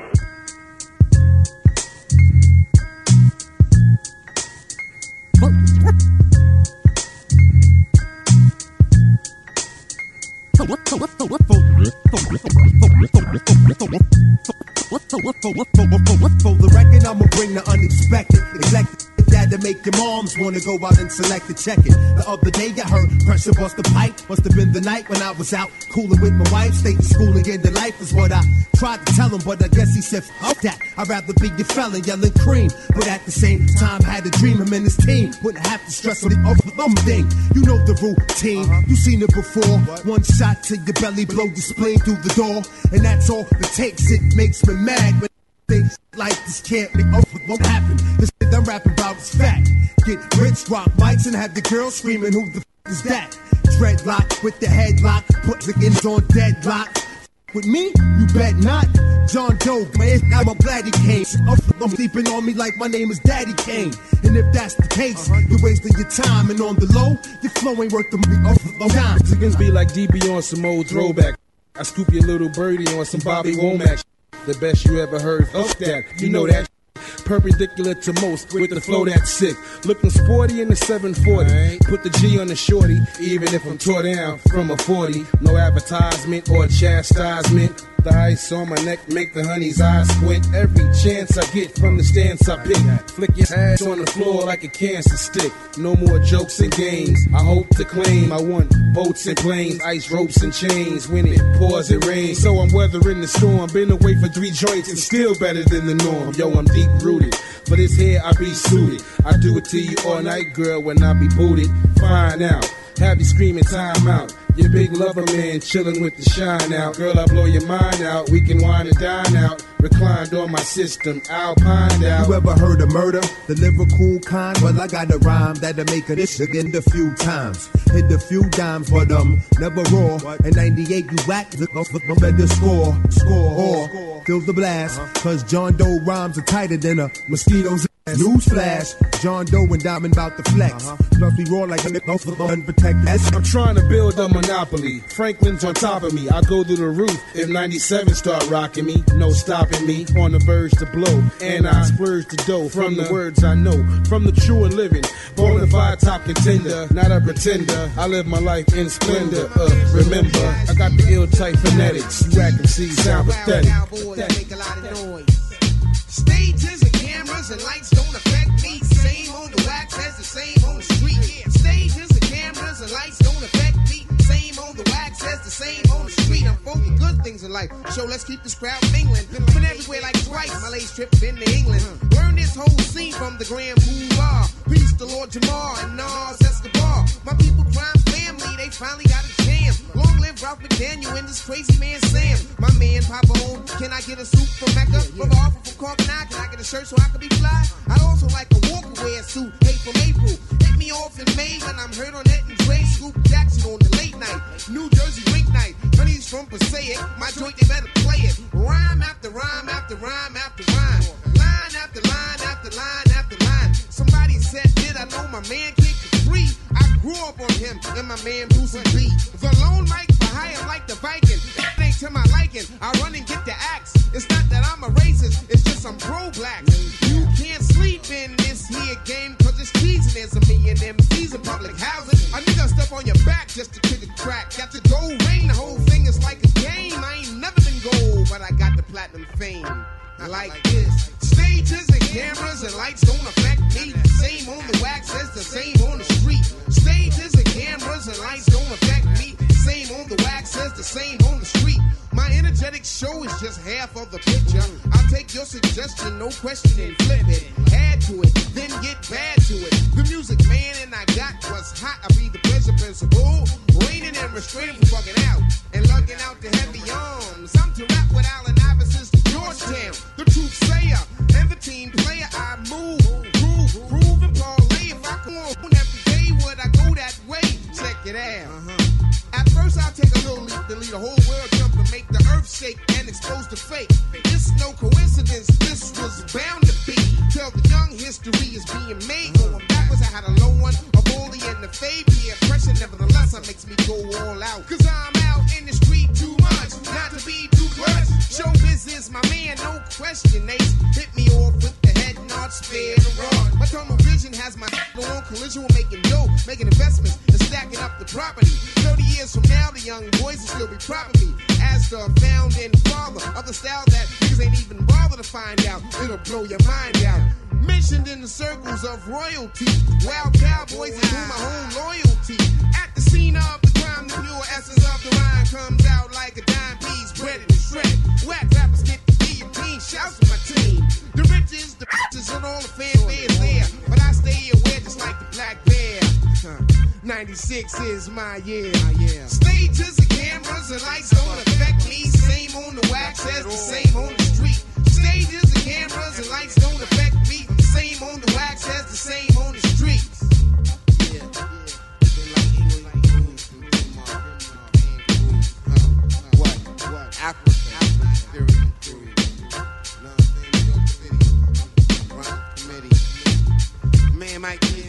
For the record, I'ma bring the unexpected. Neglected that to make your moms wanna go out and select and check it. The other day I heard pressure bust the pipe. Must have been the night when I was out cooling with my wife. Stayed in school and getting life is what I tried to tell him, but I guess he said fuck that. I'd rather be your felon yelling cream. But at the same time, had a dream him and his team wouldn't have to stress on the other thumb thing. You know the routine, uh-huh. You seen it before. What? One shot to your belly, blow your spleen through the door, and that's all it takes. It makes me mad when things like this can't make up. Won't happen. This shit I'm rapping about is fact. Get rich, rock mics, and have the girl screaming, who the f is that? Dreadlock with the headlock, put the ends on deadlock. With me, you bet not. John Doe, man, I'm glad he came. I'm sleeping on me like my name is Daddy Kane. And if that's the case, uh-huh. You're wasting your time. And on the low, your flow ain't worth the time. Chickens be like D B on some old throwback. I scoop your little birdie on some Bobby Womack. The best you ever heard, fuck that. You know that. Perpendicular to most with the flow that's sick. Looking sporty in the seven forty. Put the G on the shorty, even if I'm tore down from a forty. No advertisement or chastisement. The ice on my neck make the honey's eyes squint. Every chance I get from the stance I pick. Flick your ass on the floor like a cancer stick. No more jokes and games. I hope to claim I want boats and planes, ice ropes and chains. When it pours it rains. So I'm weathering the storm. Been away for three joints and still better than the norm. Yo, I'm deep rooted. For this here I be suited. I do it to you all night, girl, when I be booted. Find out. Have you screaming time out. Your big lover man chillin' with the shine out. Girl, I blow your mind out. We can wine and dine out. Reclined on my system, Alpine out. You ever heard of murder? The lyrical kind? Well, I got a rhyme that'll make a this again a few times. Hit a few dimes, but um, never raw. In ninety-eight, you whack, I'm better score. Score, or feel the blast. Cause John Doe rhymes are tighter than a mosquito's. Newsflash, John Doe and Diamond about to flex. Uh-huh. Plus we roll like a unprotected. I'm trying to build a monopoly. Franklin's on top of me. I go through the roof if ninety-seven start rocking me. No stopping me on the verge to blow. And I splurge the dough from the words I know. From the true and living. Bonafide top contender, not a pretender. I live my life in splendor. Uh, remember, I got the ill type phonetics. You act and see, sound pathetic. Stages and cameras and lights don't affect me. Same on the wax as the same on the street. Stages and cameras and lights don't affect me. Same on the wax as the same on the street. I'm for the good things in life. So let's keep this crowd mingling. Been everywhere like twice. My latest trip been to England. Learned this whole scene from the Grand Boulevard. Peace to Lord Jamar and Nas Escobar. My people crime family, they finally got a chance. Long live Ralph McDaniel and this crazy man Sam. My man Papa Own, can I get a suit from Mecca? From the offer from Corknot, can I get a shirt so I can be fly? I also like a walk-away suit, hey from April. Hit me off in May when I'm heard on Ed and Dre. Scoop Jackson on the late night. New Jersey Rink Night. Honey's from Passaic. My joint, they better play it. Rhyme after rhyme after rhyme after rhyme. Line after line after line after line. Somebody said, did I know my man Kid Capri? I grew up on him and my man Bruce and B. The lone mic for hire like the Viking. That ain't to my liking. I run and get the axe. It's not that I'm a racist, it's just I'm pro-black. You can't sleep in this here game, cause it's treason. There's a million M Cs in public housing. A nigga step on your back just to kick a crack. Got the gold ring, the whole thing is like a game. I ain't never been gold, but I got the platinum fame. Like this. Stages and cameras and lights don't affect me. Same on the wax as the same on the street. Stages and cameras and lights don't affect me. Same on the wax as the same on the street. My energetic show is just half of the picture. I'll take your suggestion, no question, and flip it. Add to it, then get bad to it. The music man and I got what's hot. I be the pleasure principal, raining and restraining from bugging out and lugging out the heavy arms. I'm to rap with Allen Iverson's Georgetown, the truth sayer and the team player. I move, groove, groove and parlay. If I come on every day, would I go that way? Check it out. Uh-huh. At first I'll take a little leap to lead the whole world jump to make the earth shake and expose the fake. It's no coincidence, this was bound to be. Tell the young history is being made. Going backwards, I had a low one, a bully and the fade. Peer pressure, nevertheless, that makes me go all out. Cause I'm out in the street too much, not to be too much. Show business, my man, no question. Ace hit me off with the head nod, spare the rod. My tunnel vision has my on collision with making dough, making investments and stacking up the property. thirty years from now, the young boys will still be proud of me as the founding father of the style that niggas ain't even bother to find out. It'll blow your mind out. Mentioned in the circles of royalty, wild cowboys and whom my whole loyalty. At the scene of the crime, the pure essence of the rhyme comes out like a dime piece, breaded and shredded. Whack rappers get the guillotine, shouts to my team. The riches, the riches, and all the fanfare is there, but I stay aware just like the black bear. ninety-six is my year. Stages and cameras and lights don't affect me. Same on the wax as the same on the street. Stages and cameras and lights don't affect me. Same on the wax as the same on the streets. What? What? Africa. Man, Mike, please,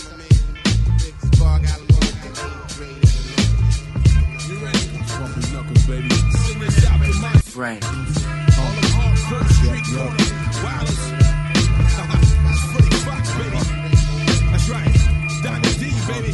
Right. That's right. Doctor D, baby.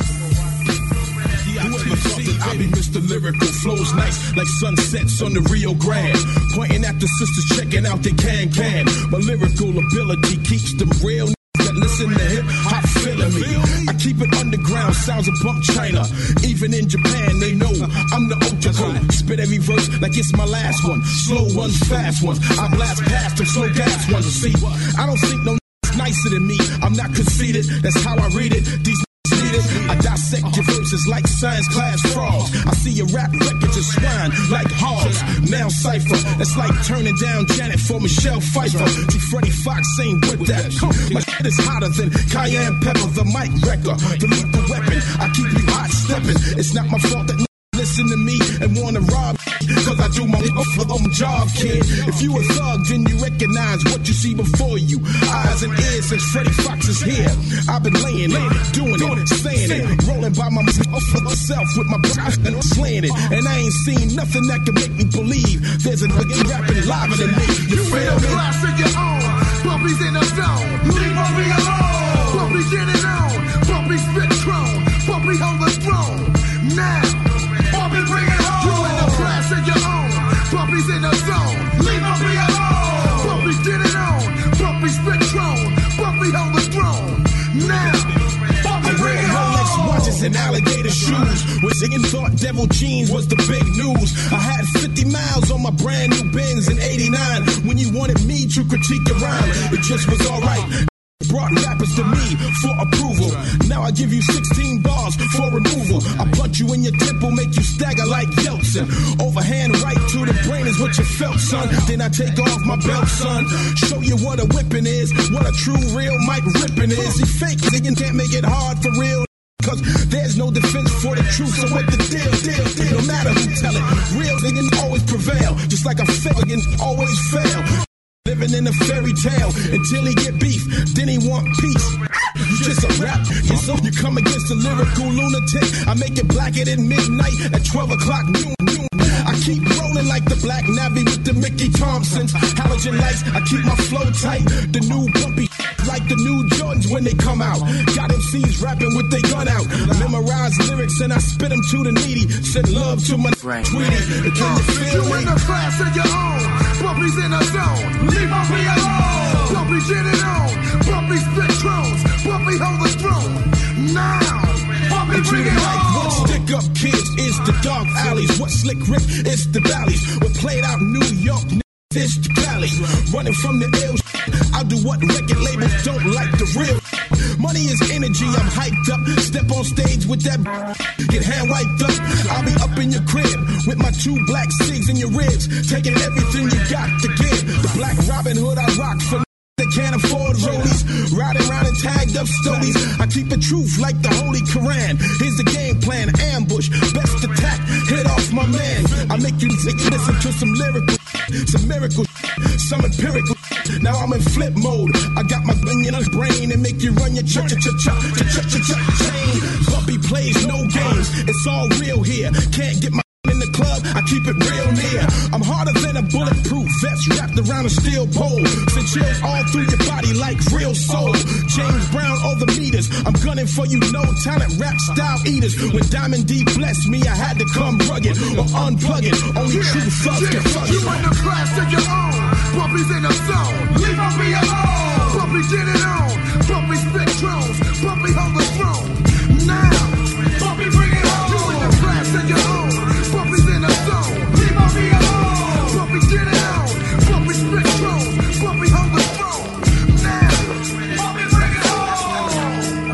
I be Mister Lyrical, flows nice like sunsets on the Rio Grande. Pointing at the sisters, checking out their can-can. My lyrical ability keeps them real that listen to hip hop feeling me. I keep it underground, sounds of bump China. Even in Japan, they know I'm the Otako. Spit every verse like it's my last one. Slow ones, fast ones. I blast past them, slow gas ones. See, I don't think no nicer than me. I'm not conceited, that's how I read it. These leaders, I dissect your verses like science class frogs. I see your rap records as swine like hogs. Now Cypher, that's like turning down Janet for Michelle Pfeiffer. See, Freddie Fox ain't with that. My shit is hotter than cayenne pepper, the mic wrecker, the lethal weapon. I keep you hot stepping. It's not my fault that listen to me and wanna rob, cause I do my own job, kid. If you a thug, then you recognize what you see before you. Eyes and ears since Freddie Fox is here. I've been laying it, doing it, saying it, rolling by my myself with my brush and slaying it. And I ain't seen nothing that can make me believe there's a nigga rapping live than me. You feel me? Class of your own, Bumpy's in the zone. Leave Bumpy alone. Bumpy get it on. Bumpy spit chrome. Bumpy hold the throne. Now. Bumpy bring it home. You in the class of your own. Bumpy's in the zone. Leave Bumpy alone. Bumpy get it on. Bumpy spit chrome. Bumpy hold the throne. Now. Bumpy bring it home. Rolex watches and alligator shoes. With singing thought devil jeans was the big news. I had fifty miles on my brand new Benz in eighty-nine. When you wanted me to critique the rhyme, it just was alright. Brought rappers to me for approval. Now I give you sixteen bars for removal. I punch you in your temple, make you stagger like Yeltsin. Overhand right to the brain is what you felt, son. Then I take off my belt, son. Show you what a whipping is, what a true real mic ripping is. See, fake niggas can't make it hard for real, cause there's no defense for the truth. So what the deal, deal, deal? No matter who tell it, real niggas always prevail. Just like a fake niggas always fail. Living in a fairy tale until he get beef, then he want peace. You just a rap, you so you come against a lyrical lunatic. I make it blacker than midnight at twelve o'clock noon. noon. I keep rolling like the Black Navy with the Mickey Thompsons. Halogen lights, I keep my flow tight. The new bumpy like the new Jordans when they come out. Got M Cs rapping with their gun out. Memorize lyrics and I spit them to the needy. Send love to my right. Tweety. Can you feel you me? in the class of your own. Bumpy's in a zone. Leave Bumpy alone. Bumpy get it on. Bumpy spit drones. Bumpy hold the throne. Now. Bumpy bring it home. Like one stick Wake up, kids, it's the dark alleys. What Slick Rick, it's the valleys. What played out in New York, it's the Cali. Running from the ill shit. I'll do what record labels don't like the real shit. Money is energy, I'm hyped up. Step on stage with that get hand wiped up. I'll be up in your crib with my two black cigs in your ribs, taking everything you got to give. The Black Robin Hood I rock for that can't afford rollies, riding around and tagged up stolies. I keep the truth like the Holy Quran. Here's the game plan, ambush, best attack, hit off my man. I make you think, listen to some lyrical, some miracle, some empirical. Now I'm in flip mode. I got my bling in his brain and make you run your cha cha cha cha cha cha cha chain. Bumpy plays no games, it's all real here. Can't get my in the club, I keep it real near. I'm harder than a bulletproof vest wrapped around a steel pole. Send chills all through your body like real soul. James Brown, all the meters. I'm gunning for you, no talent, rap style eaters. When Diamond D blessed me, I had to come rugged or unplug it. Only Yeah, true thugs yeah, can fuck you it. in the class of your own. Bumpy's in the zone. Leave Bumpy alone. Bumpy get it on. Bumpy spit drones. Bumpy hold the throne. Now, Bumpy bring it home. You in the class of your own. Bumpy's in the zone. Leave Bumpy alone. Bumpy get it on. Bumpy spit drones. Bumpy hold the throne. Now, Bumpy bring it home.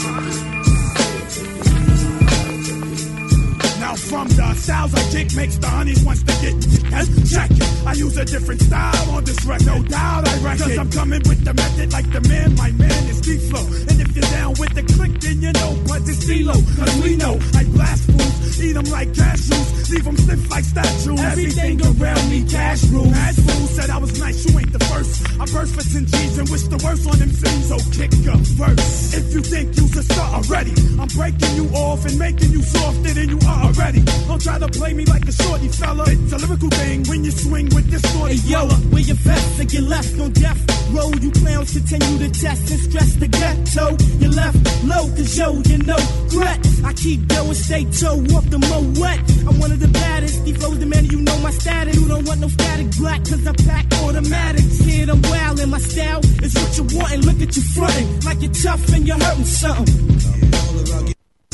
Now from the styles I kick makes the honeys wants to get check it. I use a different style on this record. No doubt I reckon. Cause I'm coming with the method like the man, my man is D-Flow. And if you're down with the click, then you know, but it's D-Lo. Cause we know I blast fools, eat them like cashews, leave them stiff like statues. Everything around me cash rules. Mad fool said I was nice, you ain't the first. I burst for ten G's and wish the worst on them things. So kick up first. If you think you's a star already, I'm breaking you off and making you softer than you are already. Don't try to play me like a shorty fella. It's a lyrical thing when you swing with this shorty. Hey, yo, where your vest and get left on death row. You clowns continue to test and stress the ghetto. You left low, cause yo, you know threat. I keep going, stay toe off the mo wet. I'm one of the baddest. These flows demanding you know my status. You don't want no static black, cause I pack automatics. Here I'm wild and my style is what you want. And look at you fronting like you're tough and you're hurting something.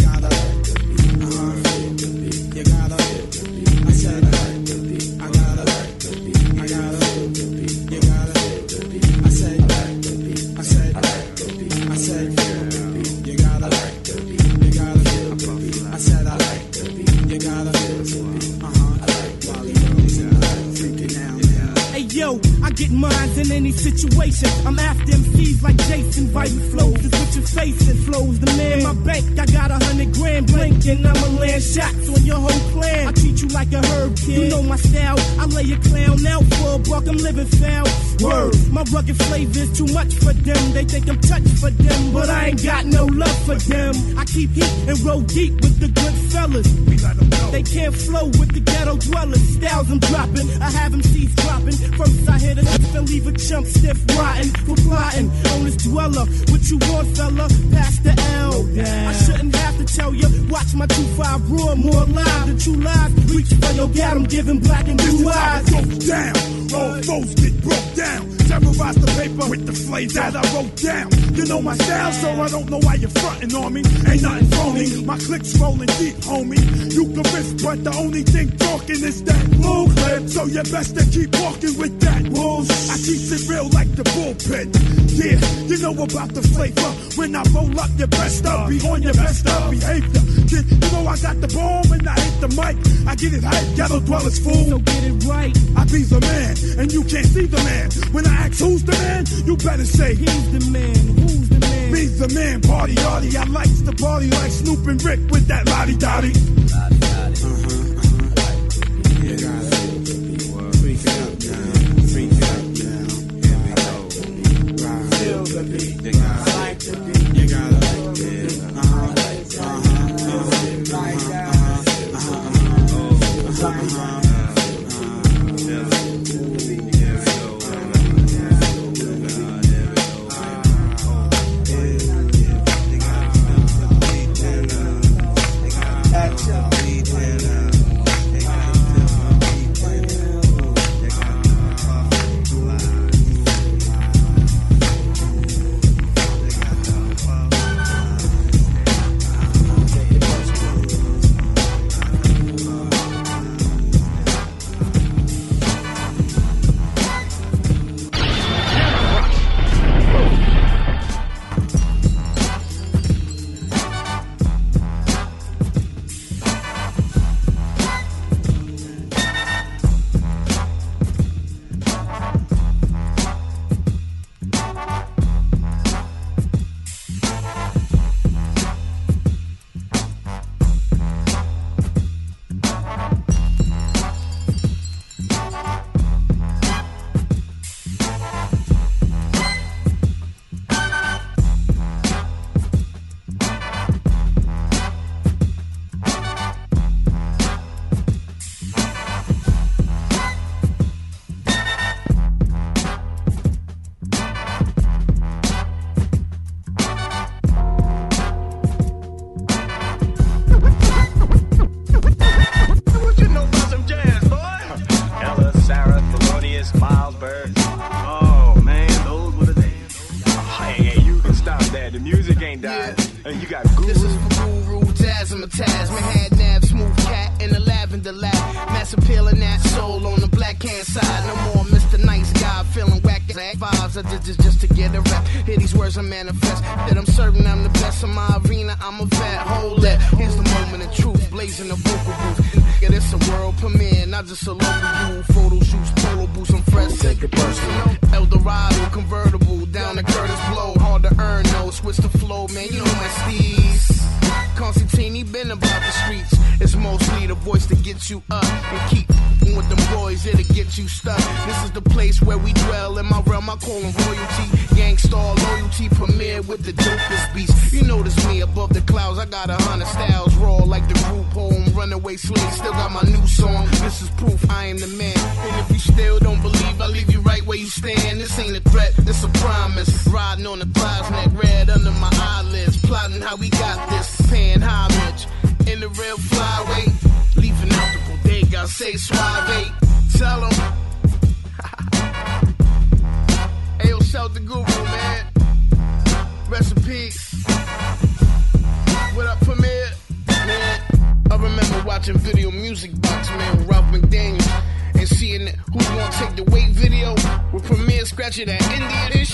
Get mines in any situation. I'm after M Cs like Jason, Vital flows. It's what you're facing, flows the man. In my bank, I got a hundred grand blinking. I'ma land shots on your whole clan. I treat you like a herb kid. You know my style. I lay a clown out for a buck. I'm living foul. Word, my rugged flavor is too much for them. They think I'm touched for them, but I ain't got no love for them. I keep heat and roll deep with the good fellas. We let them know. They can't flow with the ghetto dwellers. Styles I'm dropping, I have M Cs dropping. First I hit a and leave a chump stiff rotten for plotting on this dweller. What you want, fella? Pass the L. Oh, I shouldn't have to tell you. Watch my two five roar more live than true lies. Reach for your gat, I'm giving black and blue eyes. Goes down, all foes get broke down. Terrorize the paper with the flames that I wrote down. You know my style, so I don't know why you're fronting on me. Ain't nothing phony, my click's rolling deep, homie. You can risk, but the only thing talking is that bull clip. So you best to keep walking with that bull. I keep it real like the bullpen. Yeah, you know about the flavor. When I roll up, your best up, be on your best up behavior. Yeah, you know I got the bomb when I hit the mic. I get it hype, ghetto dwellers fool. So get it right. I be the man, and you can't see the man. When I ask who's the man, you better say he's the man. Who's the man? Me's the man, party yardie. I likes the party like Snoop and Rick with that lottie dottie. Lottie dottie. Uh-huh, uh-huh. You got it. Freak it up now. Freak it up now. Here we go. Right. Feel the beat. You got it. I like the beat. You got it. Yeah. Uh-huh. Uh-huh. Uh-huh. Right down. Uh-huh. Uh-huh. Uh-huh. Action. razzmatazz. Manhattan Ave, smooth cat in the lavender lab. Mass appeal in that soul on the black hand side. No more Mister Nice Guy feeling whack ass vibes. I did this just to get a rap. Hear these words I manifest. That I'm certain I'm the best in my arena. I'm a vet. Hold that. Here's the moment of truth. Blazing the vocal booth. Yeah, this a world premiere, not just a local dude. Photo shoots, polo boots, I'm fresh. Take it personal. Eldorado, convertible, down to Curtis Blow. Hard to earn, no, switch the flow, man. You know my steez. Constantine, he been about the streets. It's mostly the voice to get you up and keep with them boys, it'll get you stuck. This is the place where we dwell. In my realm, I call them royalty. Gangstar loyalty, premiere with the dopest beast. You notice me above the clouds. I got a hundred styles, raw like the group home. Runaway slave, still got my new song. This is proof I am the man. And if you still don't believe, I leave you right where you stand. This ain't a threat, this a promise. Riding on the clouds, neck red under my eyelids. Plotting how we got this, paying homage. In the real flyway, leaving out the bodega, say suave. Tell 'em. Ayo, shout the guru, man. Rest in peace. What up, Premier? Man, I remember watching Video Music Box, man, with Ralph McDaniels. And seeing that Who's Gonna Take the Weight video with Premier scratching that Indian-ish.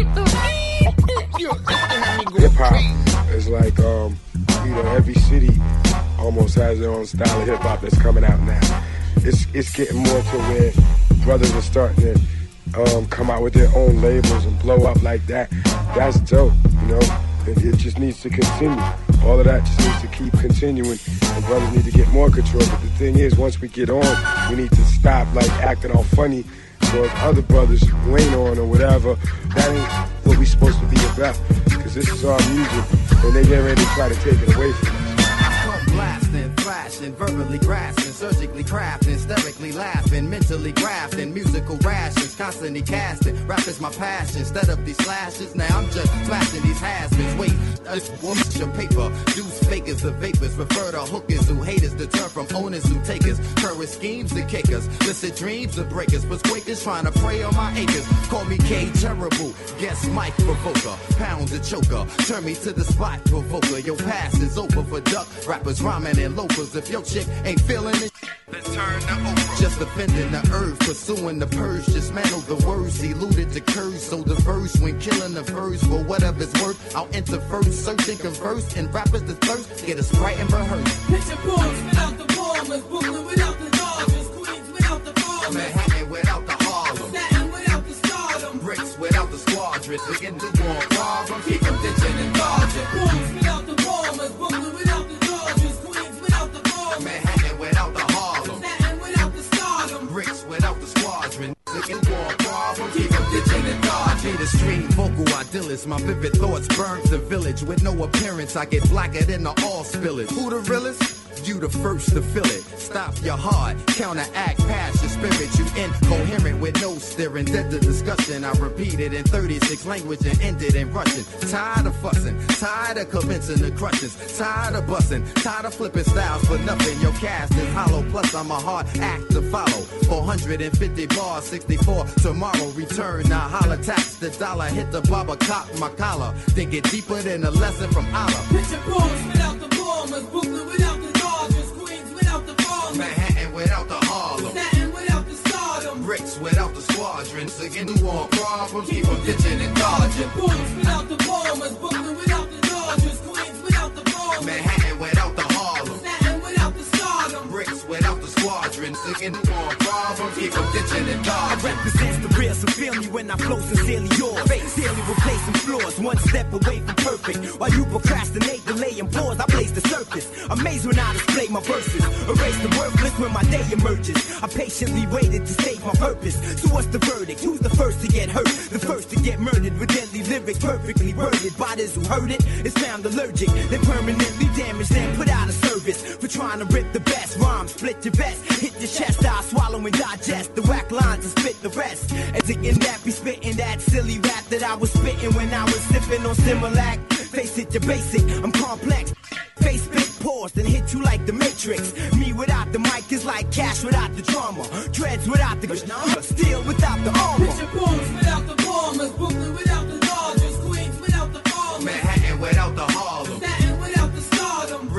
Hip hop is like, um, you know, every city almost has their own style of hip hop that's coming out now. It's it's getting more to where brothers are starting to um, come out with their own labels and blow up like that. That's dope, you know. It, it just needs to continue. All of that just needs to keep continuing, and brothers need to get more control. But the thing is, once we get on, we need to stop like acting all funny towards other brothers who ain't on or whatever. That ain't what we supposed to be about, because this is our music, and they get ready to try to take it away from us. Blasting, flashing, verbally grasping, surgically crafting, hysterically laughing, mentally grafting, musical rations, constantly casting. Rap is my passion. Instead of these slashes, now I'm just smashing these has-beens. Wait, it's whoosh your paper. Deuce fakers the vapors. Refer to hookers who haters to turn from owners who takers. Current schemes to kickers. Lucid dreams of breakers. But quakers trying to prey on my acres. Call me K Terrible. Guess Mike Provoker. Pound the choker. Turn me to the spot provoker. Your pass is over for duck rappers. Rhyming and loafers. If your chick ain't feeling it, then turn to Oprah. Just defending the earth, pursuing the purge. Dismantle the words, eluded the curse. So the verse, when killing the verse, for whatever it's worth, I'll enter first, search and converse. And rappers the thirst, get us right and rehearsed. Picture bombs without the bombers, Brooklyn without the Dodgers, Queens without the bombers, Manhattan without the Harlem, Staten without the stardom, bricks without the squadrons. Begin to war problems, keep them ditching and dodging. Bombs without the bombers, Brooklyn without the Dodgers, Queens without the bombers, Manhattan without the Harlem, Staten without the stardom, bricks without the squadron. Begin to war problems, keep them ditching and dodging. The stream vocal idealist, my vivid thoughts burn the village. With no appearance, I get blacker than the all spillage. Who the realest? You the first to feel it. Stop your heart, counteract past your spirit. You incoherent with no steering. Dead the discussion. I repeat it in thirty-six language and ended in Russian. Tired of fussing, tired of convincing the crushes, tired of bussing, tired of flipping styles for nothing. Your cast is hollow. Plus I'm a hard act to follow. four hundred fifty bars, sixty-four tomorrow. Return now, holla tax the dollar. Hit the barber, cop my collar. Then get deeper than a lesson from Allah. Picture bombs without the bombers, Brooklyn without the Dodgers, Queens without the bombers, Manhattan without the Harlem, Staten without the stardom, bricks without the squadrons. Again, new war problems, keep them ditching and dodging. Bombs without the bombers, Brooklyn without the Dodgers, Queens without the bombers, Manhattan without the Harlem, Staten without the stardom, bricks without the squadrons. Again, new war problems, keep them ditching and dodging. I represent the real, so feel me when I flow sincerely yours. Face daily replacing floors, one step away from perfect. While you procrastinate, delay and pause, I blaze the surface. Amazed when I display my verses. Erase the worthless when my day emerges. I patiently waited to state my purpose. So what's the verdict? Who's the first to get hurt? The first to get murdered with deadly lyrics perfectly worded. Bodies who heard it is found allergic. Then permanently damaged and put out of service. For trying to rip the best rhymes, split your vest. Hit your chest, I swallow and digest the whack lines and spit the rest. And thinking that be spitting that silly rap that I was spitting when I was sipping on Similac. Face it, you're basic, I'm complex. Face spit, pause, then hit you like the Matrix. Me without the mic is like cash without the drama. Dreads without the steel without the armor. Picture bombs without the bombers, Brooklyn without the Dodgers, Queens without the bombers, Manhattan without the Harlem, Staten without the stardom, bricks without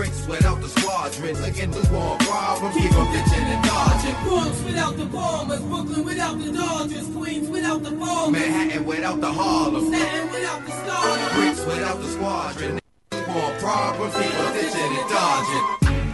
without the squadron. Looking to war problems, keep them ditching and dodging. Bronx without the bombers, Brooklyn without the Dodgers, Queens without the bombers, Manhattan without the Harlem, Staten without the Stars, Bricks without the squadron. War problems, keep them ditching and dodging.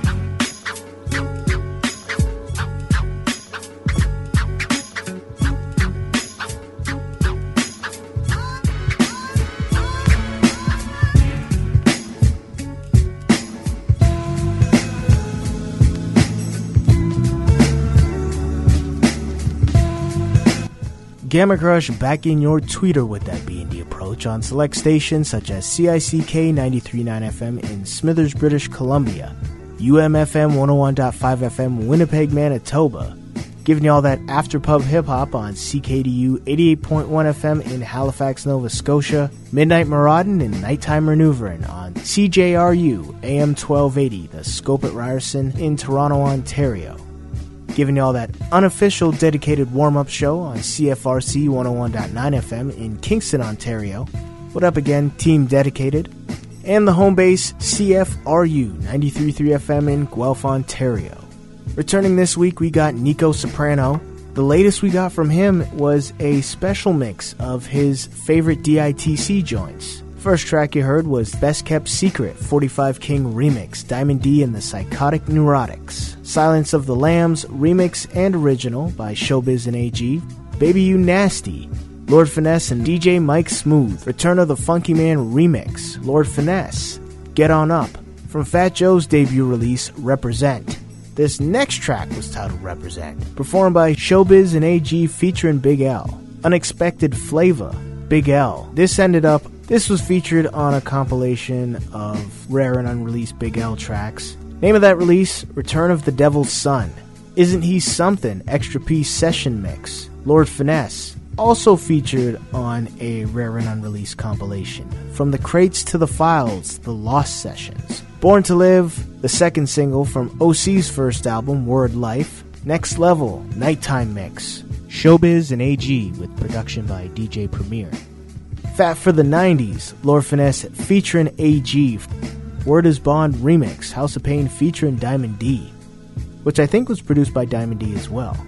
Gamma Crush backing your tweeter with that B and D approach on select stations such as C I C K ninety-three point nine F M in Smithers, British Columbia, U M F M one oh one point five F M Winnipeg, Manitoba, giving you all that after-pub hip-hop on C K D U eighty-eight point one F M in Halifax, Nova Scotia, Midnight Maraudin' and Nighttime Maneuvering on C J R U A M twelve eighty, the Scope at Ryerson in Toronto, Ontario. Giving you all that unofficial dedicated warm-up show on C F R C one oh one point nine F M in Kingston, Ontario. What up again, Team Dedicated. And the home base C F R U ninety-three point three F M in Guelph, Ontario. Returning this week, we got Nico Soprano. The latest we got from him was a special mix of his favorite D I T C joints. First track you heard was Best Kept Secret forty-five King Remix, Diamond D and the Psychotic Neurotics. Silence of the Lambs Remix and Original by Showbiz and A G. Baby You Nasty, Lord Finesse and D J Mike Smooth. Return of the Funky Man Remix, Lord Finesse, Get On Up. From Fat Joe's debut release, Represent. This next track was titled Represent, performed by Showbiz and A G featuring Big L. Unexpected Flavor, Big L. This ended up This was featured on a compilation of rare and unreleased Big L tracks. Name of that release, Return of the Devil's Son. Isn't He Something? Extra Piece Session Mix. Lord Finesse, also featured on a rare and unreleased compilation. From the Crates to the Files, The Lost Sessions. Born to Live, the second single from O C's first album, Word Life. Next Level, Nighttime Mix. Showbiz and A G with production by D J Premier. Fat for the nineties, Lord Finesse featuring A G. Word is Bond Remix, House of Pain featuring Diamond D, which I think was produced by Diamond D as well.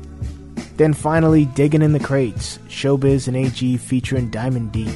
Then finally, Diggin' in the Crates, Showbiz and A G featuring Diamond D.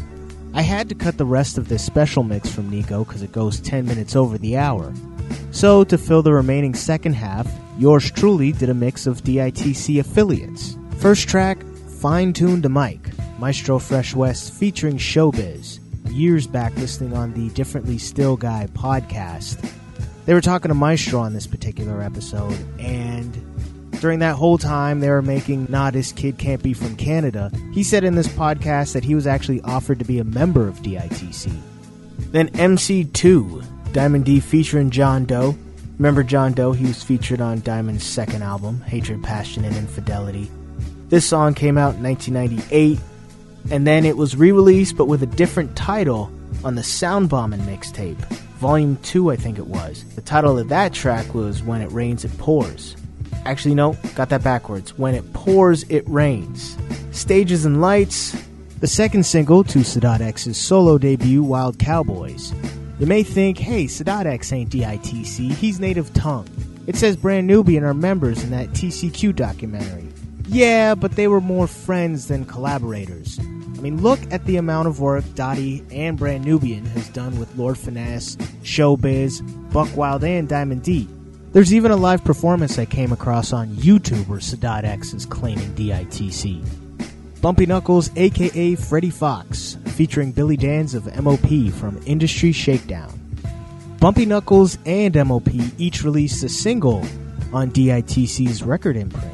I had to cut the rest of this special mix from Nico because it goes ten minutes over the hour. So to fill the remaining second half, yours truly did a mix of D I T C affiliates. First track, Fine Tuned to Mike, Maestro Fresh West featuring Showbiz. Years back listening on the Differently Still Guy podcast, they were talking to Maestro on this particular episode, and during that whole time they were making Nah, This Kid Can't Be From Canada. He said in this podcast that he was actually offered to be a member of D I T C. Then M C two, Diamond D featuring John Doe. Remember John Doe? He was featured on Diamond's second album, Hatred, Passion, and Infidelity. This song came out in nineteen ninety-eight, and then it was re-released but with a different title on the Soundbombing mixtape. Volume two, I think it was. The title of that track was When It Rains, It Pours. Actually, no, got that backwards. When It Pours, It Rains. Stages and Lights, the second single to Sadat X's solo debut, Wild Cowboys. You may think, hey, Sadat X ain't D I T C, he's Native Tongue. It says Brand Nubian are members in that T C Q documentary. Yeah, but they were more friends than collaborators. I mean, look at the amount of work Dottie and Brand Nubian has done with Lord Finesse, Showbiz, Buck Wild, and Diamond D. There's even a live performance I came across on YouTube where Sadat X is claiming D I T C. Bumpy Knuckles, aka Freddie Fox, featuring Billy Danz of M O P from Industry Shakedown. Bumpy Knuckles and M O P each released a single on D I T C's record imprint.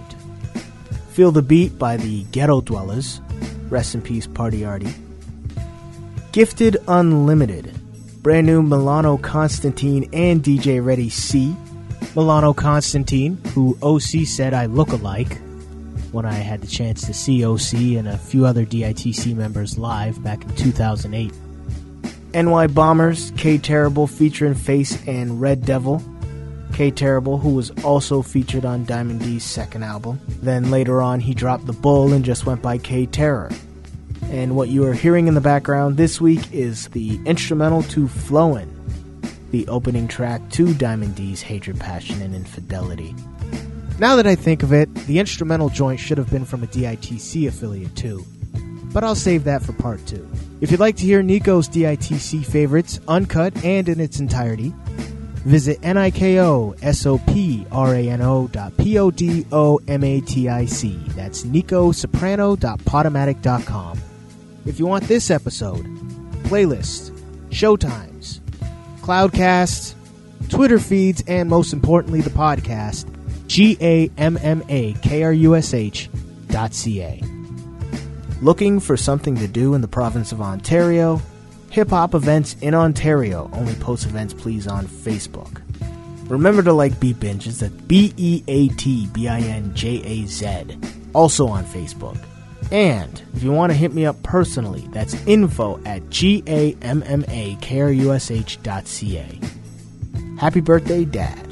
Feel the Beat by the Ghetto Dwellers. Rest in peace, Party Artie. Gifted Unlimited. Brand new Milano Constantine and D J Ready C. Milano Constantine, who O C said I look alike when I had the chance to see O C and a few other D I T C members live back in two thousand eight. N Y Bombers, K Terrible featuring Face and Red Devil. K Terrible, who was also featured on Diamond D's second album. Then later on he dropped the Bull and just went by K Terror. And what you are hearing in the background this week is the instrumental to Flowin'. the opening track to Diamond D's Hatred, Passion, and Infidelity. Now that I think of it, the instrumental joint should have been from a D I T C affiliate too, but I'll save that for part two. If you'd like to hear Nico's D I T C favorites, uncut and in its entirety, visit N-I-K-O-S-O-P-R-A-N-O dot P-O-D-O-M-A-T-I-C. That's nicosoprano dot podomatic dot com. If you want this episode, playlist, showtimes, Cloudcast, Twitter feeds, and most importantly the podcast, G A M M A K R U S H dot C A. Looking for something to do in the province of Ontario? Hip-hop events in Ontario. Only post events, please, on Facebook. Remember to like Beat Binges. That's B E A T B I N J A Z. Also on Facebook. And if you want to hit me up personally, that's info at G A M M A K R U S H dot C A. Happy birthday, Dad.